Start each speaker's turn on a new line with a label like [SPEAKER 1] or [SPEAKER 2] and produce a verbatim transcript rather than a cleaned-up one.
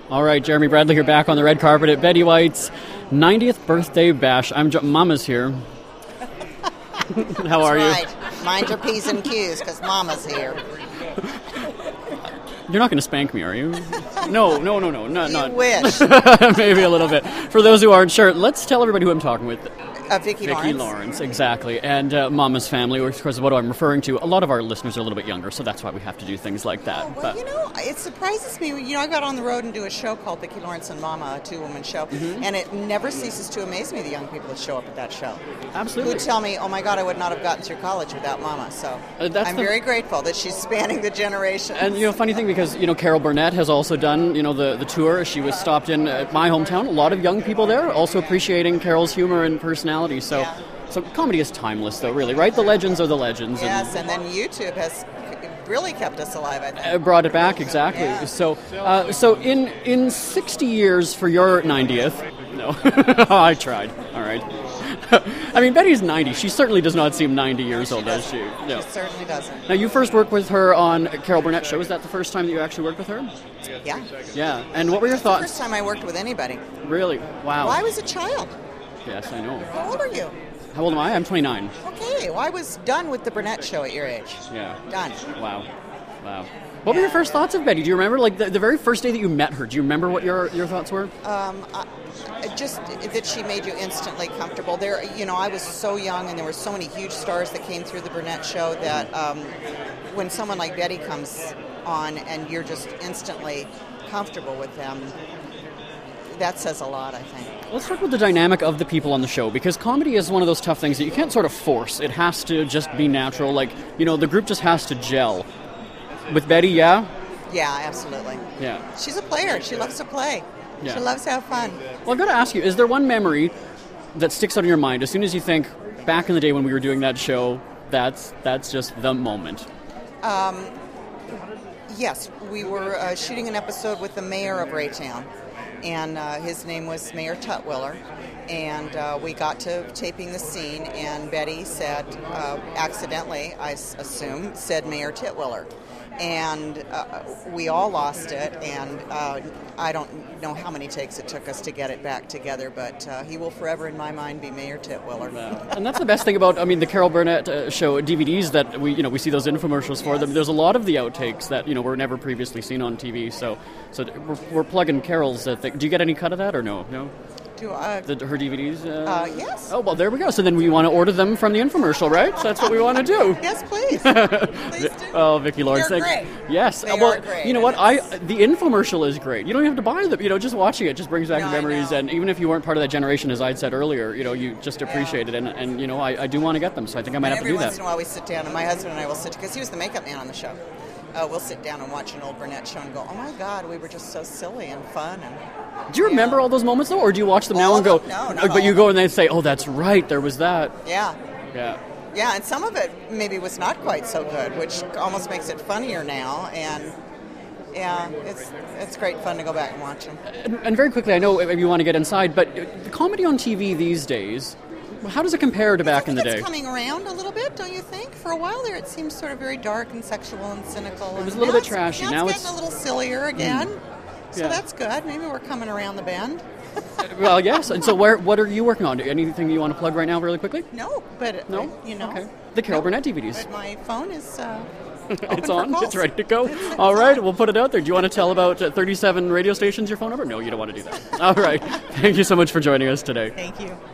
[SPEAKER 1] All right, Jeremy Bradley here back on the red carpet at Betty White's ninetieth birthday bash. I'm jo- Mama's here. How are
[SPEAKER 2] That's
[SPEAKER 1] you?
[SPEAKER 2] Right. Mind your P's and Q's because Mama's here.
[SPEAKER 1] You're not going to spank me, are you? No, no, no, no, not.
[SPEAKER 2] You
[SPEAKER 1] not.
[SPEAKER 2] wish.
[SPEAKER 1] Maybe a little bit. For those who aren't sure, let's tell everybody who I'm talking with.
[SPEAKER 2] Uh, Vicki,
[SPEAKER 1] Vicki
[SPEAKER 2] Lawrence.
[SPEAKER 1] Lawrence, exactly. And uh, Mama's Family, which of course is what I'm referring to. A lot of our listeners are a little bit younger, so that's why we have to do things like that.
[SPEAKER 2] Oh, well,
[SPEAKER 1] But-
[SPEAKER 2] you know, it surprises me. You know, I got on the road and do a show called Vicki Lawrence and Mama, a two-woman show,
[SPEAKER 1] Mm-hmm.
[SPEAKER 2] and it never ceases to amaze me, the young people that show up at that show.
[SPEAKER 1] Absolutely.
[SPEAKER 2] Who tell me, oh my God, I would not have gotten through college without Mama. So
[SPEAKER 1] Uh, that's
[SPEAKER 2] I'm
[SPEAKER 1] the-
[SPEAKER 2] very grateful that she's spanning the generations.
[SPEAKER 1] And, you know, funny thing, because, you know, Carol Burnett has also done, you know, the, the tour. She was stopped in at my hometown. A lot of young people there also appreciating Carol's humor and personality. So,
[SPEAKER 2] Yeah.
[SPEAKER 1] so comedy is timeless, though, really, right? The legends are the legends.
[SPEAKER 2] Yes, and then YouTube has really kept us alive, I think.
[SPEAKER 1] And brought it back, exactly.
[SPEAKER 2] Yeah.
[SPEAKER 1] So, uh, so in in sixty years for your ninetieth, no, I tried. All right. I mean, Betty's ninety. She certainly does not seem ninety years old, does she? No.
[SPEAKER 2] She certainly doesn't.
[SPEAKER 1] Now, you first worked with her on Carol Burnett show. Is that the first time that you actually worked with her?
[SPEAKER 2] Yeah.
[SPEAKER 1] Yeah. And what were your
[SPEAKER 2] It's the
[SPEAKER 1] thoughts?
[SPEAKER 2] first time I worked with anybody.
[SPEAKER 1] Really? Wow.
[SPEAKER 2] Well, I was a child.
[SPEAKER 1] Yes, I know.
[SPEAKER 2] How old are you?
[SPEAKER 1] How old am I? I'm twenty-nine.
[SPEAKER 2] Okay, well, I was done with the Burnett show at your age.
[SPEAKER 1] Yeah.
[SPEAKER 2] Done.
[SPEAKER 1] Wow. Wow. What were your first thoughts of Betty? Do you remember, like, the, the very first day that you met her? Do you remember what your, your thoughts were?
[SPEAKER 2] Um, I, just that she made you instantly comfortable. There, you know, I was so young, and there were so many huge stars that came through the Burnett show that um, when someone like Betty comes on and you're just instantly comfortable with them, that says a lot, I think.
[SPEAKER 1] Let's talk about the dynamic of the people on the show, because comedy is one of those tough things that you can't sort of force. It has to just be natural. Like, you know, the group just has to gel. With Betty, yeah?
[SPEAKER 2] Yeah, absolutely.
[SPEAKER 1] Yeah.
[SPEAKER 2] She's a player. She loves to play.
[SPEAKER 1] Yeah.
[SPEAKER 2] She loves to have fun.
[SPEAKER 1] Well, I've got to ask you, is there one memory that sticks out in your mind as soon as you think, back in the day when we were doing that show, that's that's just the moment?
[SPEAKER 2] Yes, we were uh, shooting an episode with the mayor of Raytown, and uh, his name was Mayor Tutwiller, and uh, we got to taping the scene, and Betty said, uh, accidentally, I s- assume, said Mayor Titwiller. And uh, we all lost it, and uh, I don't know how many takes it took us to get it back together, but uh, he will forever, in my mind, be Mayor Titwiller.
[SPEAKER 1] And that's the best thing about, I mean, the Carol Burnett uh, show D V Ds that we, you know, we see those infomercials for
[SPEAKER 2] Yes.
[SPEAKER 1] them. There's a lot of the outtakes that, you know, were never previously seen on T V. So, so we're, we're plugging Carol's uh, thing. Do you get any cut of that or no? No.
[SPEAKER 2] Do I,
[SPEAKER 1] The, her D V Ds? Uh,
[SPEAKER 2] uh, yes.
[SPEAKER 1] Oh, well, there we go. So then we want to order them from the infomercial, right? So that's what we want to do.
[SPEAKER 2] Yes, please. Please do.
[SPEAKER 1] Oh, Vicki Lawrence.
[SPEAKER 2] They're
[SPEAKER 1] thank-
[SPEAKER 2] great.
[SPEAKER 1] Yes.
[SPEAKER 2] They
[SPEAKER 1] Uh, well,
[SPEAKER 2] are great,
[SPEAKER 1] you know
[SPEAKER 2] and
[SPEAKER 1] what? I
[SPEAKER 2] it's-
[SPEAKER 1] the infomercial is great. You don't even have to buy them. You know, just watching it just brings back
[SPEAKER 2] No, I
[SPEAKER 1] memories.
[SPEAKER 2] know.
[SPEAKER 1] And even if you weren't part of that generation, as I'd said earlier, you know, you just appreciate it. And, and you know, I, I do want to get them. So I think I might
[SPEAKER 2] And
[SPEAKER 1] have to
[SPEAKER 2] every
[SPEAKER 1] do
[SPEAKER 2] once
[SPEAKER 1] that.
[SPEAKER 2] in a while we sit down, and my husband and I will sit, because he was the makeup man on the show. Uh, we'll sit down and watch an old Burnett show and go, oh my God, we were just so silly and fun. And
[SPEAKER 1] Do you remember
[SPEAKER 2] Yeah.
[SPEAKER 1] all those moments though, or do you watch them now
[SPEAKER 2] All
[SPEAKER 1] and go?
[SPEAKER 2] of them? No, not
[SPEAKER 1] but
[SPEAKER 2] all
[SPEAKER 1] you
[SPEAKER 2] of
[SPEAKER 1] go and they say, "Oh, that's right, there was that."
[SPEAKER 2] yeah,
[SPEAKER 1] Yeah.
[SPEAKER 2] yeah, and some of it maybe was not quite so good, which almost makes it funnier now. And yeah, it's it's great fun to go back and watch them.
[SPEAKER 1] And, and very quickly, I know maybe you want to get inside, but uh, the comedy on T V these days, how does it compare to back
[SPEAKER 2] I
[SPEAKER 1] in
[SPEAKER 2] think
[SPEAKER 1] the
[SPEAKER 2] it's
[SPEAKER 1] day?
[SPEAKER 2] coming around a little bit, don't you think? For a while there, it seemed sort of very dark and sexual and cynical.
[SPEAKER 1] It was
[SPEAKER 2] and
[SPEAKER 1] a little
[SPEAKER 2] now
[SPEAKER 1] bit
[SPEAKER 2] it's-
[SPEAKER 1] trashy.
[SPEAKER 2] Now,
[SPEAKER 1] Now
[SPEAKER 2] it's
[SPEAKER 1] it's-
[SPEAKER 2] getting a little sillier again. So
[SPEAKER 1] Yeah.
[SPEAKER 2] that's good. Maybe we're coming around the bend.
[SPEAKER 1] Well, yes. And so, where what are you working on? Anything you want to plug right now, really quickly?
[SPEAKER 2] No, but
[SPEAKER 1] No.
[SPEAKER 2] uh, you know,
[SPEAKER 1] Okay. The Carol Burnett D V Ds.
[SPEAKER 2] but my phone is uh, open
[SPEAKER 1] It's
[SPEAKER 2] for
[SPEAKER 1] on.
[SPEAKER 2] calls.
[SPEAKER 1] It's ready to go.
[SPEAKER 2] It's- it's
[SPEAKER 1] All right,
[SPEAKER 2] on.
[SPEAKER 1] we'll put it out there. Do you want to tell about uh, thirty-seven radio stations your phone number? No, you don't want to do that. All right. Thank you so much for joining us today.
[SPEAKER 2] Thank you.